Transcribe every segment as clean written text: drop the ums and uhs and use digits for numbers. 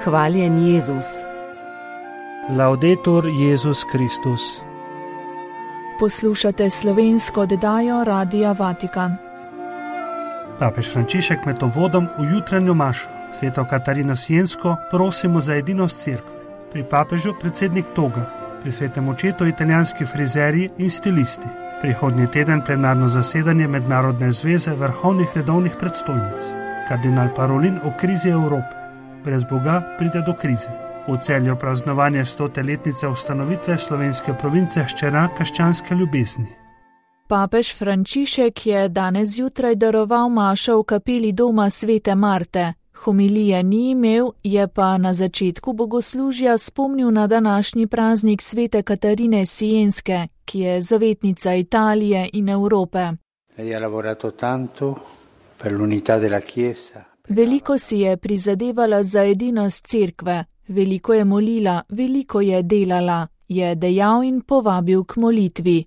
Hvaljen Jezus. Laudetur Jezus Kristus. Poslušate slovensko oddajo Radia Vatikan. Papež Frančišek med uvodom v jutranjo mašo Sveto Katarino Siensko prosimo za edinost cerkve. Pri papežu predsednik Toga, pri svetem očetu italijanski frizerji in stilisti. Prihodnji teden plenarno zasedanje Mednarodne zveze vrhovnih redovnih predstojnic. Kardinal Parolin o krizi Evrope. Brez Boga pride do krize. V Celju praznovanje 100. letnice ustanovitve slovenske province hčera krščanske ljubezni. Papež Frančišek je danes zjutraj daroval mašo v kapeli doma Svete Marte. Homilije ni imel, je pa na začetku bogoslužja spomnil na današnji praznik Svete Katarine Sienske, ki je zavetnica Italije in Evrope. Veliko si je prizadevala za edinost cerkve, veliko je molila, veliko je delala, je dejal in povabil k molitvi.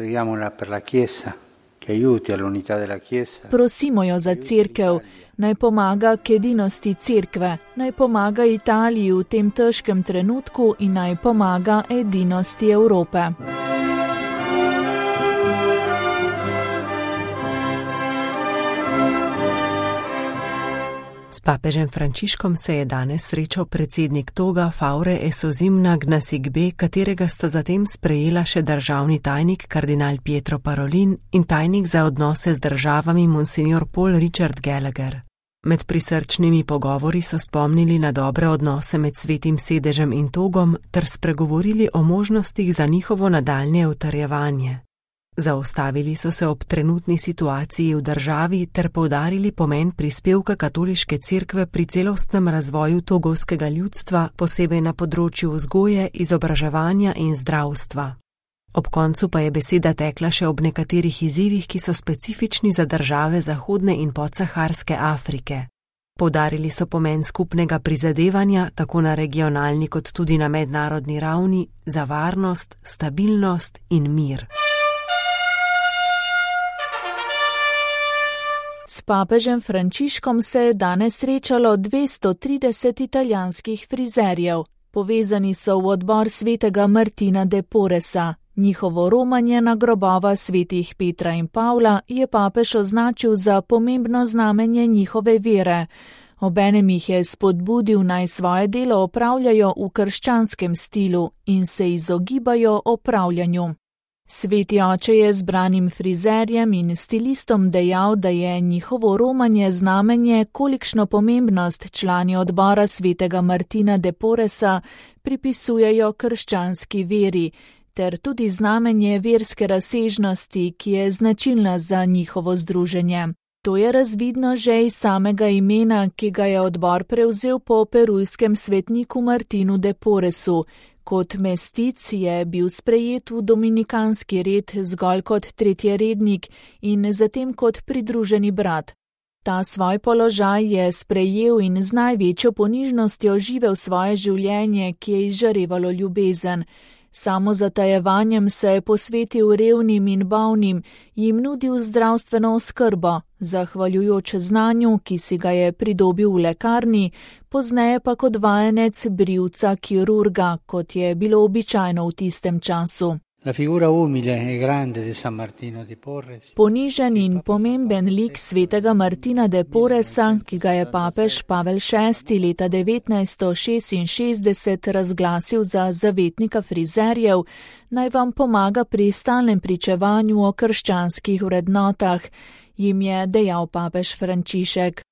Prosimo jo za cerkev, naj pomaga k edinosti cerkve, naj pomaga Italiji v tem težkem trenutku in naj pomaga edinosti Evrope. S papežem Frančiškom se je danes srečal predsednik Toga Faure Esozimna Gnasigbe, katerega sta zatem sprejela še državni tajnik kardinal Pietro Parolin in tajnik za odnose z državami monsignor Paul Richard Gallagher. Med prisrčnimi pogovori so spomnili na dobre odnose med Svetim sedežem in Togom ter spregovorili o možnostih za njihovo nadaljnje utrjevanje. Zaustavili so se ob trenutni situaciji v državi ter poudarili pomen prispevka katoliške cerkve pri celostnem razvoju togovskega ljudstva, posebej na področju vzgoje, izobraževanja in zdravstva. Ob koncu pa je beseda tekla še ob nekaterih izzivih, ki so specifični za države zahodne in podsaharske Afrike. Poudarili so pomen skupnega prizadevanja, tako na regionalni kot tudi na mednarodni ravni, za varnost, stabilnost in mir. S papežem Frančiškom se je danes srečalo 230 italijanskih frizerjev. Povezani so v odbor svetega Martina de Porresa. Njihovo romanje na grobova svetih Petra in Pavla je papež označil za pomembno znamenje njihove vere. Obenem jih je spodbudil, naj svoje delo opravljajo v krščanskem stilu in se izogibajo opravljanju. Sveti oče je zbranim frizerjem in stilistom dejal, da je njihovo romanje znamenje, kolikšno pomembnost člani odbora svetega Martina de Porresa pripisujejo krščanski veri, ter tudi znamenje verske razsežnosti, ki je značilna za njihovo združenje. To je razvidno že iz samega imena, ki ga je odbor prevzel po perujskem svetniku Martinu de Porresu. Kot mestic je bil sprejet v dominikanski red zgolj kot tretjerednik in zatem kot pridruženi brat. Ta svoj položaj je sprejel in z največjo ponižnostjo živel svoje življenje, ki je izžarevalo ljubezen. Samozatajevanjem se je posvetil revnim in bolnim, jim nudil zdravstveno oskrbo, zahvaljujoč znanju, ki si ga je pridobil v lekarni, pozneje pa kot vajenec brivca kirurga, kot je bilo običajno v tistem času. Ponižen in pomemben lik svetega Martina de Porresa, ki ga je papež Pavel VI. Leta 1966 razglasil za zavetnika frizerjev, naj vam pomaga pri stalnem pričevanju o krščanskih vrednotah, jim je dejal papež Frančišek.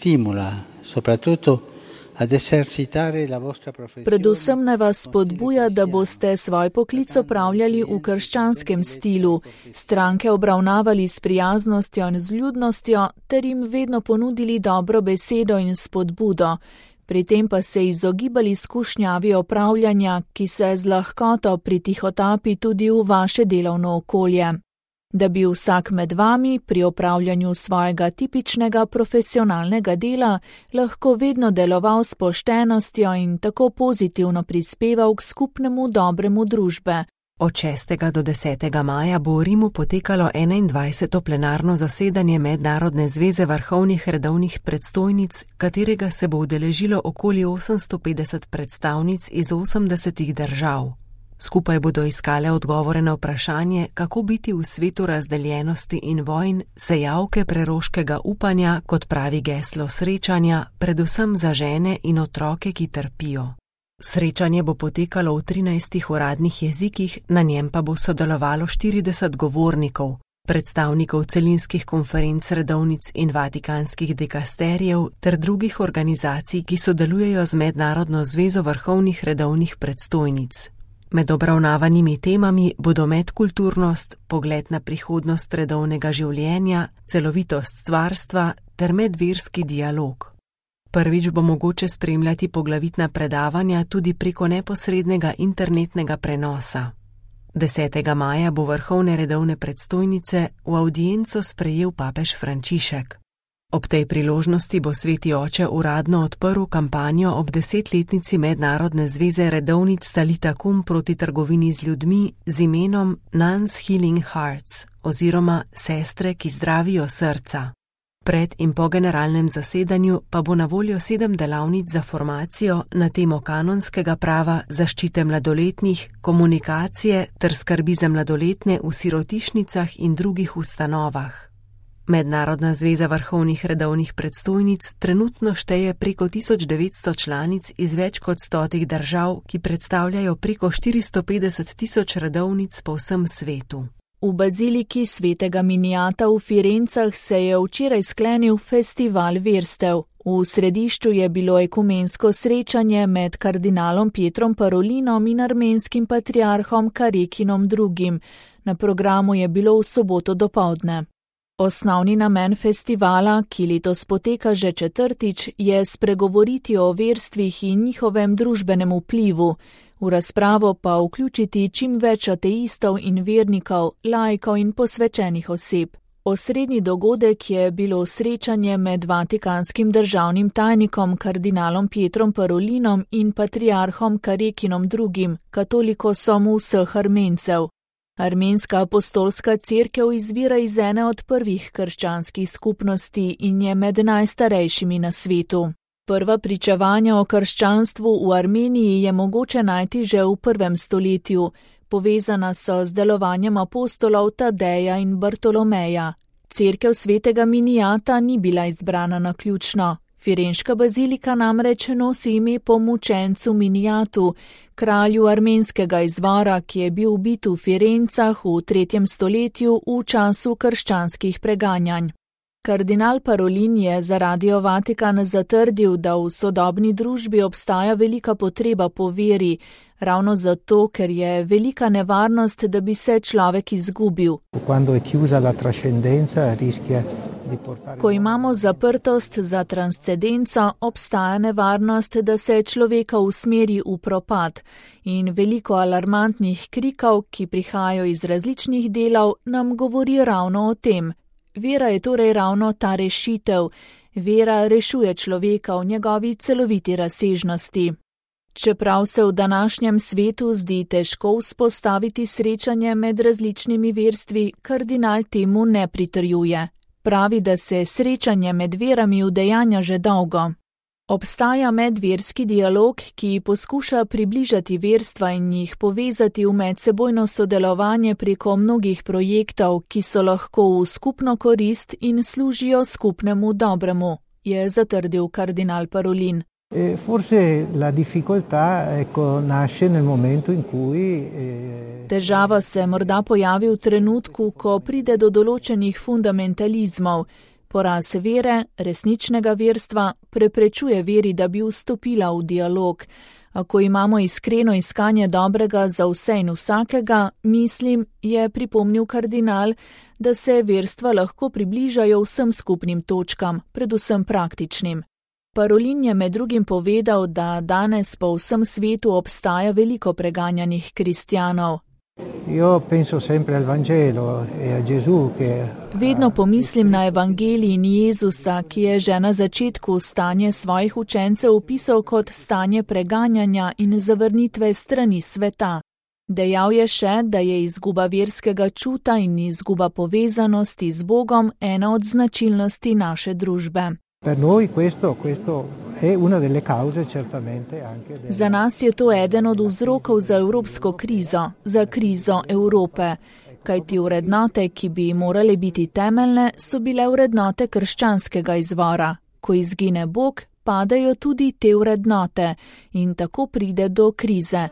Predvsem naj vas spodbuja, da boste svoj poklic opravljali v krščanskem stilu, stranke obravnavali s prijaznostjo in z vljudnostjo ter jim vedno ponudili dobro besedo in spodbudo. Pri tem pa se izogibali skušnjavi opravljanja, ki se z lahkoto pritihotapi tudi v vaše delovno okolje. Da bi vsak med vami pri opravljanju svojega tipičnega profesionalnega dela lahko vedno deloval s poštenostjo in tako pozitivno prispeval k skupnemu dobremu družbe. Od 6. do 10. maja bo v Rimu potekalo 21. plenarno zasedanje Mednarodne zveze vrhovnih redovnih predstojnic, katerega se bo udeležilo okoli 850 predstavnic iz 80 držav. Skupaj bodo iskale odgovore na vprašanje, kako biti v svetu razdeljenosti in vojn, sejavke preroškega upanja, kot pravi geslo srečanja, predvsem za žene in otroke, ki trpijo. Srečanje bo potekalo v 13 uradnih jezikih, na njem pa bo sodelovalo 40 govornikov, predstavnikov celinskih konferenc redovnic in vatikanskih dikasterijev ter drugih organizacij, ki sodelujejo z Mednarodno zvezo vrhovnih redovnih predstojnic. Med obravnavanimi temami bodo medkulturnost, pogled na prihodnost redovnega življenja, celovitost stvarstva ter medverski dialog. Prvič bo mogoče spremljati poglavitna predavanja tudi preko neposrednega internetnega prenosa. 10. maja bo vrhovne redovne predstojnice v avdienco sprejel papež Frančišek. Ob tej priložnosti bo Sveti oče uradno odprl kampanjo ob 10-letnici Mednarodne zveze redovnic Talita Kum proti trgovini z ljudmi z imenom Nuns Healing Hearts oziroma Sestre, ki zdravijo srca. Pred in po generalnem zasedanju pa bo na voljo 7 delavnic za formacijo na temo kanonskega prava, zaščite mladoletnih, komunikacije ter skrbi za mladoletne v sirotišnicah in drugih ustanovah. Mednarodna zveza vrhovnih redovnih predstojnic trenutno šteje preko 1900 članic iz več kot 100 držav, ki predstavljajo preko 450.000 redovnic po vsem svetu. V baziliki svetega Minijata v Firencah se je včeraj sklenil festival verstev. V središču je bilo ekumensko srečanje med kardinalom Pietrom Parolinom in armenskim patriarhom Karekinom II. Na programu je bilo v soboto dopoldne. Osnovni namen festivala, ki letos poteka že 4., je spregovoriti o verstvih in njihovem družbenem vplivu, v razpravo pa vključiti čim več ateistov in vernikov, laikov in posvečenih oseb. Osrednji dogodek je bilo srečanje med vatikanskim državnim tajnikom kardinalom Pietrom Parolinom in patriarhom Karekinom II., katolikosom vseh Armencev. Armenska apostolska cerkev izvira iz ene od prvih krščanskih skupnosti in je med najstarejšimi na svetu. Prva pričevanja o krščanstvu v Armeniji je mogoče najti že v 1. stoletju, povezana so z delovanjem apostolov Tadeja in Bartolomeja. Cerkev svetega Minijata ni bila izbrana naključno. Firenška bazilika namreč nosi ime po mučencu Minijatu, kralju armenskega izvora, ki je bil ubit v Firencah v 3. stoletju v času krščanskih preganjanj. Kardinal Parolin je za Radio Vatikan zatrdil, da v sodobni družbi obstaja velika potreba po veri, ravno zato, ker je velika nevarnost, da bi se človek izgubil. Ko imamo zaprtost za transcendenco, obstaja nevarnost, da se človeka usmeri v propad in veliko alarmantnih krikov, ki prihajajo iz različnih delov, nam govori ravno o tem. Vera je torej ravno ta rešitev. Vera rešuje človeka v njegovi celoviti razsežnosti. Čeprav se v današnjem svetu zdi težko vzpostaviti srečanje med različnimi verstvi, kardinal temu ne pritrjuje. Pravi, da se srečanje med verami udejanja že dolgo. Obstaja medverski dialog, ki poskuša približati verstva in jih povezati v medsebojno sodelovanje preko mnogih projektov, ki so lahko v skupno korist in služijo skupnemu dobremu, je zatrdil kardinal Parolin. Težava se morda pojavi v trenutku, ko pride do določenih fundamentalizmov. Poraz vere, resničnega verstva, preprečuje veri, da bi vstopila v dialog. Ako imamo iskreno iskanje dobrega za vse in vsakega, mislim, je pripomnil kardinal, da se verstva lahko približajo vsem skupnim točkam, predvsem praktičnim. Parolin je med drugim povedal, da danes po vsem svetu obstaja veliko preganjanih kristjanov. Vedno pomislim na evangelij in Jezusa, ki je že na začetku stanje svojih učencev opisal kot stanje preganjanja in zavrnitve strani sveta. Dejal je še, da je izguba verskega čuta in izguba povezanosti z Bogom ena od značilnosti naše družbe. Za nas je to eden od vzrokov za evropsko krizo, za krizo Evrope. Kajti vrednote, ki bi morale biti temeljne, so bile vrednote krščanskega izvora. Ko izgine Bog, padajo tudi te vrednote in tako pride do krize.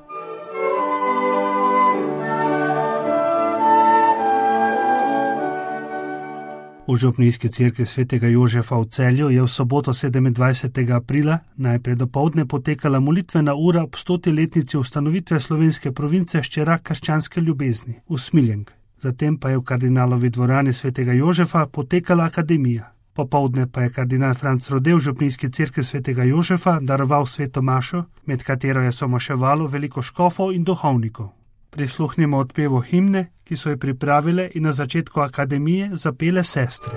V župnijski cerkvi svetega Jožefa v Celju je v soboto 27. aprila najprej dopoldne potekala molitvena ura ob 100-letnici ustanovitve slovenske province Ščera krščanske ljubezni v Smiljenk. Zatem pa je v kardinalovi dvorani svetega Jožefa potekala akademija. Popoldne pa je kardinal Franc Rode v župnijski cerkvi svetega Jožefa daroval sveto mašo, med katero je somaševalo veliko škofov in duhovnikov. Prisluhnimo odpevu himne, ki so jo pripravile in na začetku akademije zapele sestre.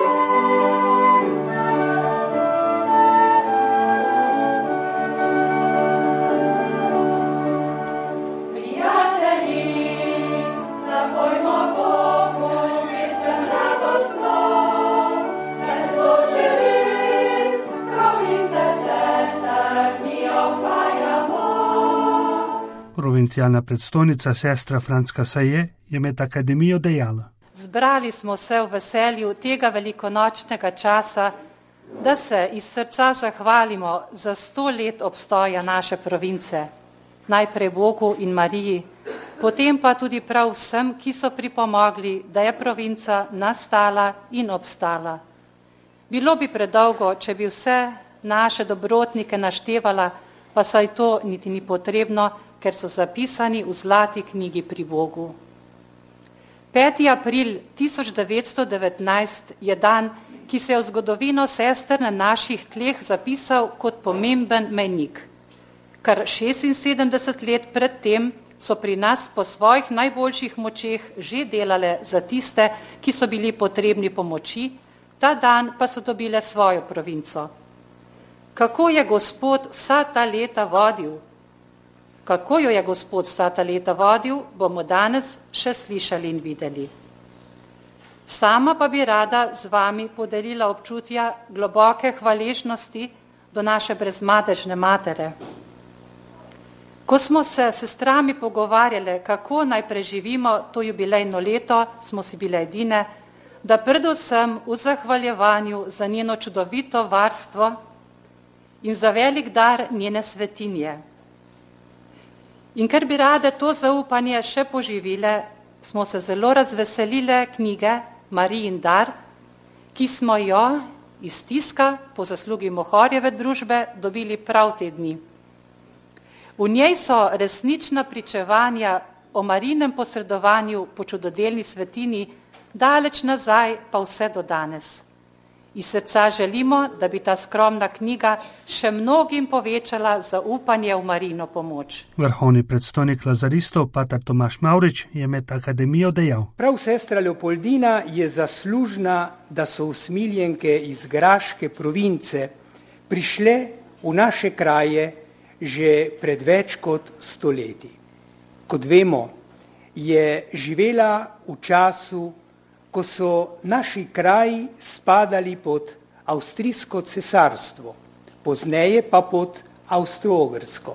Provincialna predstojnica sestra Franska Saje je med akademijo dejala: Zbrali smo se v veselju tega velikonočnega časa, da se iz srca zahvalimo za 100 let obstoja naše province. Najprej Bogu in Mariji, potem pa tudi prav vsem, ki so pripomogli, da je provinca nastala in obstala. Bilo bi predolgo, če bi vse naše dobrotnike naštevala, pa saj to niti ni potrebno, ker so zapisani v zlati knjigi pri Bogu. 5. april 1919 je dan, ki se je v zgodovino sester na naših tleh zapisal kot pomemben mejnik. Kar 76 let pred tem so pri nas po svojih najboljših močeh že delale za tiste, ki so bili potrebni pomoči, ta dan pa so dobile svojo provinco. Kako je Gospod vsa ta leta vodil? Kako jo je Gospod vsa ta leta vodil, bomo danes še slišali in videli. Sama pa bi rada z vami podelila občutja globoke hvaležnosti do naše brezmadežne matere. Ko smo se s sestrami pogovarjali, kako naj preživimo to jubilejno leto, smo si bile edine, da predvsem v zahvaljevanju za njeno čudovito varstvo in za velik dar njene svetinje. In ker bi rade to zaupanje še poživile, smo se zelo razveselile knjige Marijin dar, ki smo jo iz tiska po zaslugi Mohorjeve družbe dobili prav te dni. V njej so resnična pričevanja o Marijinem posredovanju po čudodelni svetini, daleč nazaj pa vse do danes. Iz srca želimo, da bi ta skromna knjiga še mnogim povečala zaupanje v Marijino pomoč. Vrhovni predstojnik lazaristov, pater Tomaž Mavrič, je med akademijo dejal: Prav sestra Leopoldina je zaslužna, da so usmiljenke iz graške province prišle v naše kraje že pred več kot 100 leti. Kot vemo, je živela v času, ko so naši kraji spadali pod Avstrijsko cesarstvo, pozneje pa pod Avstro-Ogrsko.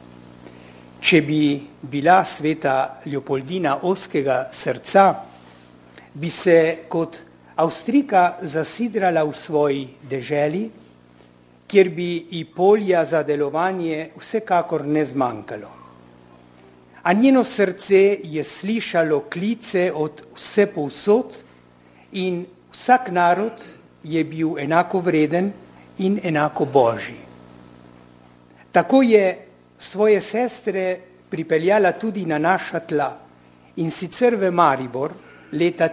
Če bi bila sveta Leopoldina ozkega srca, bi se kot Avstrijka zasidrala v svoji deželi, kjer bi ji polja za delovanje vsekakor ne zmanjkalo. A njeno srce je slišalo klice od vse povsod in vsak narod je bil enako vreden in enako božji. Tako je svoje sestre pripeljala tudi na naša tla, in sicer v Maribor leta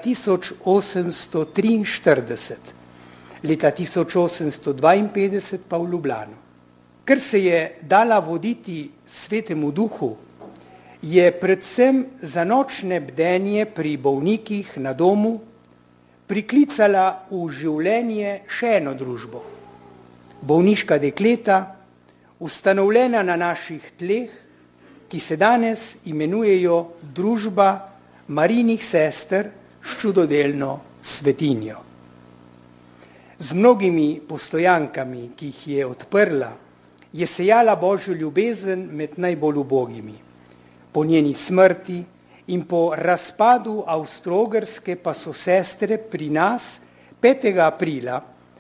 1843, leta 1852 pa v Ljubljano. Ker se je dala voditi Svetemu Duhu, je predvsem za nočne bdenje pri bolnikih na domu priklicala v življenje še eno družbo. Bolniška dekleta, ustanovljena na naših tleh, ki se danes imenujejo Družba Marijinih sester s čudodelno svetinjo. Z mnogimi postojankami, ki jih je odprla, je sejala Božjo ljubezen med najbolj ubogimi. Po njeni smrti in po razpadu Avstro-Ogrske pa so sestre pri nas 5. aprila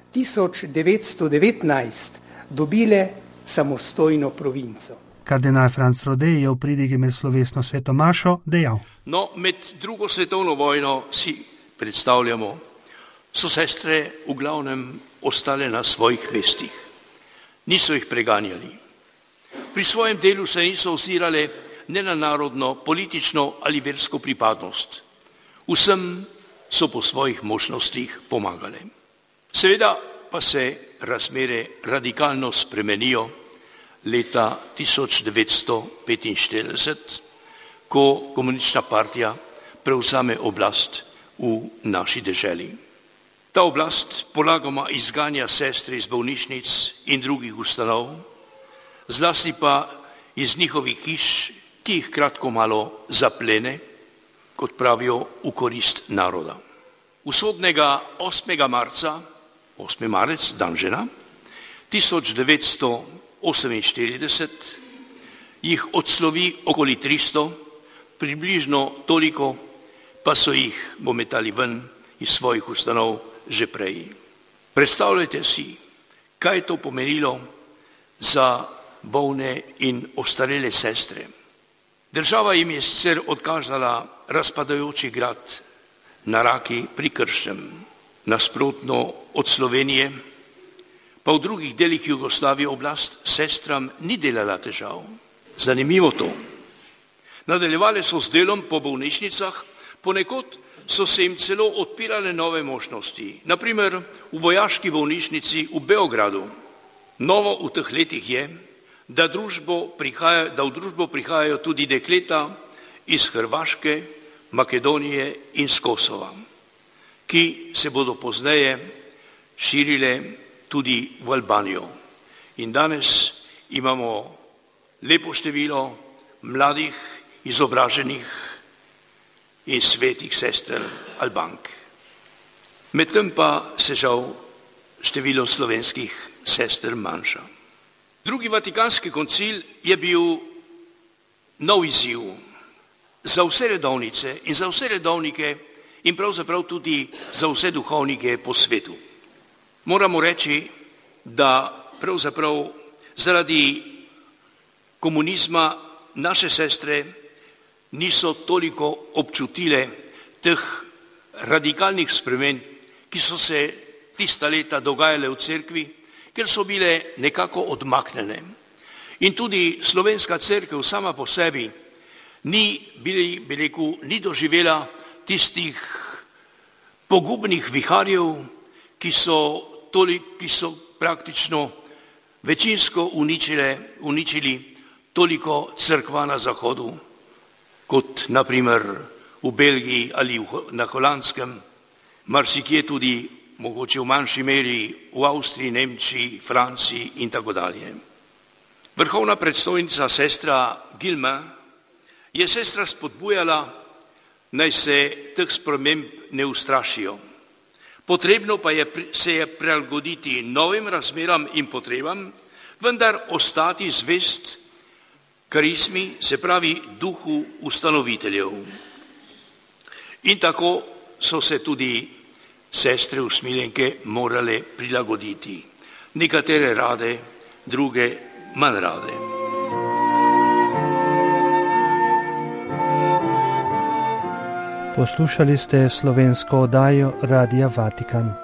1919 dobile samostojno provinco. Kardinal Franc Rodej je v pridigi med slovesno sveto mašo dejal: No, med drugo svetovno vojno si predstavljamo, so sestre v glavnem ostale na svojih mestih. Niso jih preganjali. Pri svojem delu se niso ozirale ne na narodno, politično ali versko pripadnost. Vsem so po svojih možnostih pomagale. Seveda pa se razmere radikalno spremenijo leta 1945, ko komunistična partija prevzame oblast v naši deželi. Ta oblast polagoma izganja sestre iz bolnišnic in drugih ustanov, zlasti pa iz njihovih hiš, ki jih kratko malo zaplene, kot pravijo, v korist naroda. Usodnega 8. marca, 8. marec, dan žena, 1948 jih odslovi okoli 300, približno toliko pa so jih pometali ven iz svojih ustanov že prej. Predstavljajte si, kaj je to pomenilo za bolne in ostarele sestre. Država jim je sicer odkazala razpadajoči grad na Raki pri Krškem, nasprotno od Slovenije, pa v drugih delih Jugoslavije oblast sestram ni delala težav. Zanimivo to. Nadaljevale so z delom po bolnišnicah, ponekod so se jim celo odpirale nove možnosti. Naprimer v vojaški bolnišnici v Beogradu. Novo v teh letih je, da v družbo prihajajo tudi dekleta iz Hrvaške, Makedonije in z Kosova, ki se bodo pozneje širile tudi v Albanijo. In danes imamo lepo število mladih, izobraženih in svetih sester Albank. Medtem pa se žal število slovenskih sester manjša. Drugi vatikanski koncil je bil nov izziv za vse redovnice in za vse redovnike in pravzaprav tudi za vse duhovnike po svetu. Moramo reči, da pravzaprav zaradi komunizma naše sestre niso toliko občutile teh radikalnih sprememb, ki so se tista leta dogajale v cerkvi, ker so bile nekako odmaknjene. In tudi slovenska cerkev sama po sebi ni doživela tistih pogubnih viharjev, ki so praktično večinsko uničili toliko cerkva na Zahodu, kot naprimer v Belgiji ali na Holandskem, marsikje tudi mogoče v manjši meri v Avstriji, Nemčiji, Franciji in tako dalje. Vrhovna predstojnica sestra Gilma je sestra spodbujala, naj se teh sprememb ne ustrašijo. Potrebno pa se je prilagoditi novim razmeram in potrebam, vendar ostati zvest karizmi, se pravi duhu ustanoviteljev. In tako so se tudi sestre usmiljenke morale prilagoditi. Nekatere rade, druge manj rade. Poslušali ste slovensko oddajo Radia Vatikan.